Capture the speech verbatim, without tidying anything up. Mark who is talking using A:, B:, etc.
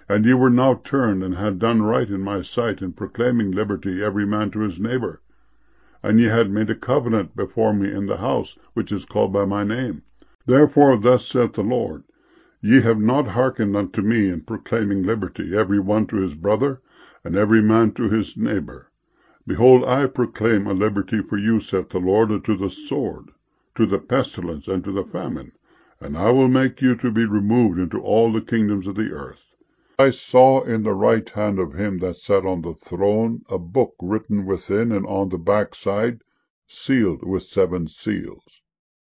A: And ye were now turned, and had done right in my sight, in proclaiming liberty every man to his neighbour. And ye had made a covenant before me in the house which is called by my name. Therefore thus saith the Lord, Ye have not hearkened unto me in proclaiming liberty, every one to his brother, and every man to his neighbour. Behold, I proclaim a liberty for you, saith the Lord, to the sword, to the pestilence, and to the famine, and I will make you to be removed into all the kingdoms of the earth. I saw in the right hand of him that sat on the throne a book written within and on the backside, sealed with seven seals.